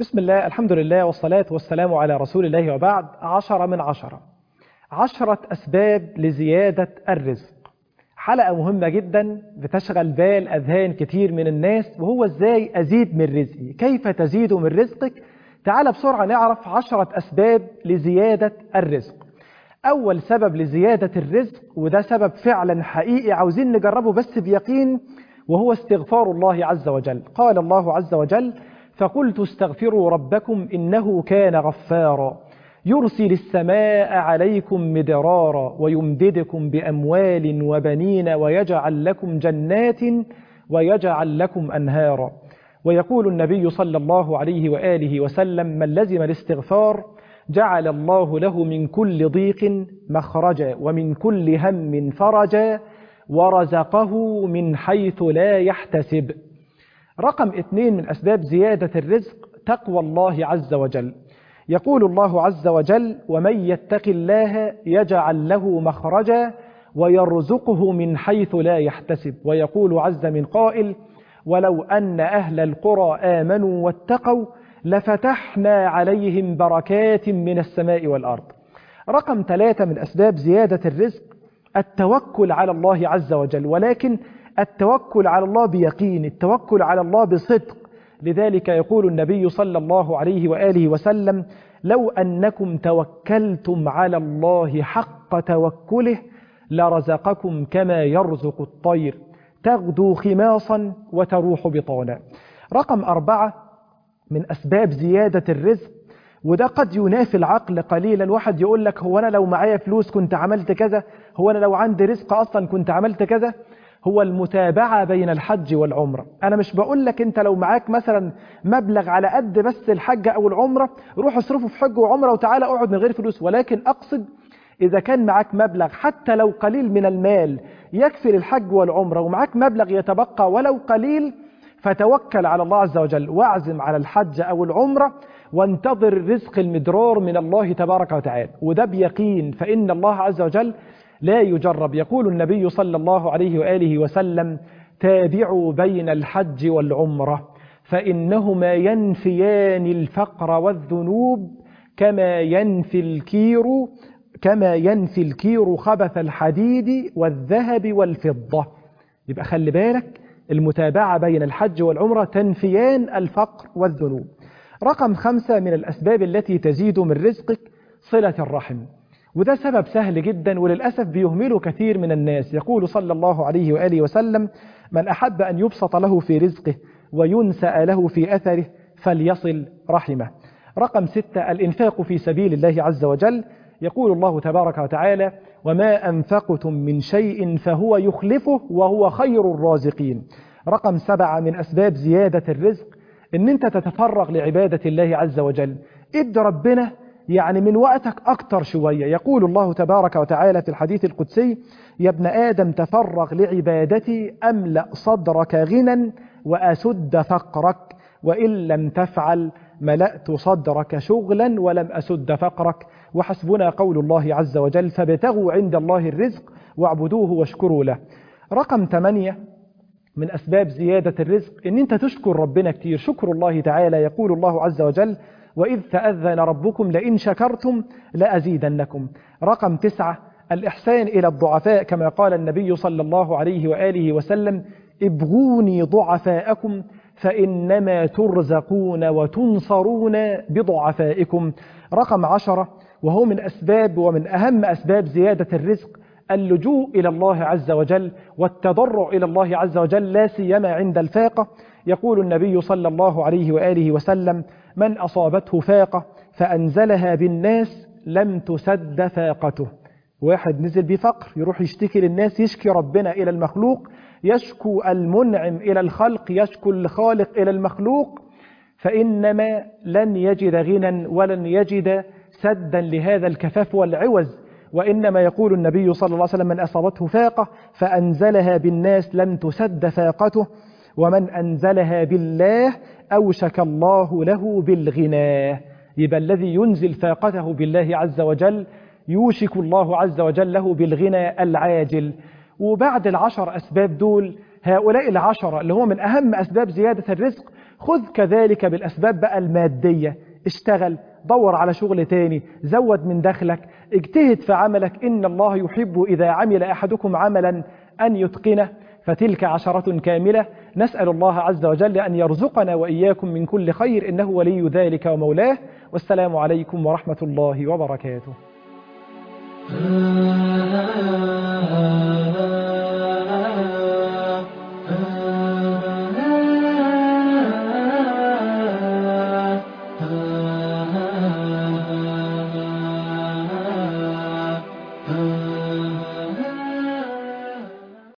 بسم الله، الحمد لله، والصلاة والسلام على رسول الله، وبعد. 10 من 10. 10 أسباب لزيادة الرزق. حلقة مهمة جدا بتشغل بال أذهان كتير من الناس، وهو إزاي أزيد من رزقي؟ كيف تزيد من رزقك؟ تعال بسرعة نعرف 10 أسباب لزيادة الرزق. أول سبب لزيادة الرزق، وده سبب فعلا حقيقي عاوزين نجربه بس بيقين، وهو استغفار الله عز وجل. قال الله عز وجل: فقلت استغفروا ربكم إنه كان غفارا يرسل السماء عليكم مدرارا ويمددكم بأموال وبنين ويجعل لكم جنات ويجعل لكم أنهارا. ويقول النبي صلى الله عليه وآله وسلم: من لزم الاستغفار جعل الله له من كل ضيق مخرجا ومن كل هم فرجا ورزقه من حيث لا يحتسب. رقم 2 من أسباب زيادة الرزق تقوى الله عز وجل. يقول الله عز وجل: ومن يتق الله يجعل له مخرجا ويرزقه من حيث لا يحتسب. ويقول عز من قائل: ولو أن أهل القرى آمنوا واتقوا لفتحنا عليهم بركات من السماء والأرض. رقم 3 من أسباب زيادة الرزق التوكل على الله عز وجل، ولكن التوكل على الله بيقين، التوكل على الله بصدق. لذلك يقول النبي صلى الله عليه وآله وسلم: لو أنكم توكلتم على الله حق توكله لرزقكم كما يرزق الطير تغدو خماصا وتروح بطانا. رقم 4 من أسباب زيادة الرزق، وده قد ينافي العقل قليلا. واحد يقول لك: هو أنا لو معايا فلوس كنت عملت كذا، هو أنا لو عندي رزق أصلا كنت عملت كذا. هو المتابعة بين الحج والعمرة. أنا مش بقول لك أنت لو معاك مثلا مبلغ على قد بس الحج أو العمرة روح اصرفه في حج وعمرة وتعالى اقعد من غير فلوس، ولكن أقصد إذا كان معاك مبلغ حتى لو قليل من المال يكفي للحج والعمرة، ومعاك مبلغ يتبقى ولو قليل، فتوكل على الله عز وجل واعزم على الحج أو العمرة وانتظر الرزق المدرار من الله تبارك وتعالى، وده بيقين، فإن الله عز وجل لا يجرب. يقول النبي صلى الله عليه وآله وسلم: تابعوا بين الحج والعمرة فإنهما ينفيان الفقر والذنوب كما ينفي الكير خبث الحديد والذهب والفضة. يبقى خلي بالك، المتابعة بين الحج والعمرة تنفيان الفقر والذنوب. رقم 5 من الأسباب التي تزيد من رزقك صلة الرحم، وده سبب سهل جدا وللأسف بيهمله كثير من الناس. يقول صلى الله عليه وآله وسلم: من أحب أن يبسط له في رزقه وينسأ له في أثره فليصل رحمه. رقم 6 الإنفاق في سبيل الله عز وجل. يقول الله تبارك وتعالى: وما أنفقتم من شيء فهو يخلفه وهو خير الرازقين. رقم 7 من أسباب زيادة الرزق إن أنت تتفرغ لعبادة الله عز وجل. ادي ربنا يعني من وقتك أكتر شوية. يقول الله تبارك وتعالى في الحديث القدسي: يا ابن آدم تفرغ لعبادتي أملأ صدرك غنى وأسد فقرك، وإن لم تفعل ملأت صدرك شغلا ولم أسد فقرك. وحسبنا قول الله عز وجل: فابتغوا عند الله الرزق واعبدوه واشكروا له. رقم 8 من أسباب زيادة الرزق إن أنت تشكر ربنا كتير، شكر الله تعالى. يقول الله عز وجل: وإذ تأذن ربكم لئن شكرتم لأزيدنكم. رقم 9 الإحسان إلى الضعفاء، كما قال النبي صلى الله عليه وآله وسلم: ابغوني ضعفاءكم فإنما ترزقون وتنصرون بضعفائكم. رقم 10 وهو من أسباب ومن أهم أسباب زيادة الرزق اللجوء إلى الله عز وجل والتضرع إلى الله عز وجل، لا سيما عند الفاقة. يقول النبي صلى الله عليه وآله وسلم: من أصابته فاقة فأنزلها بالناس لم تسد فاقته. واحد نزل بفقر يروح يشتكي للناس، يشكي ربنا إلى المخلوق، يشكو المنعم إلى الخلق، يشكو الخالق إلى المخلوق، فإنما لن يجد غنى ولن يجد سدا لهذا الكفاف والعوز. وإنما يقول النبي صلى الله عليه وسلم: من أصابته فاقة فأنزلها بالناس لم تسد فاقته، ومن أنزلها بالله أوشك الله له بالغنى. يبقى الذي ينزل فاقته بالله عز وجل يوشك الله عز وجل له بالغنى العاجل. وبعد 10 أسباب دول، هؤلاء 10 اللي هو من أهم أسباب زيادة الرزق خذ كذلك بالأسباب بقى المادية، اشتغل، دور على شغل تاني، زود من دخلك، اجتهد في عملك. إن الله يحب إذا عمل أحدكم عملا أن يتقنه، فتلك 10 كاملة. نسأل الله عز وجل أن يرزقنا وإياكم من كل خير، إنه ولي ذلك ومولاه. والسلام عليكم ورحمة الله وبركاته.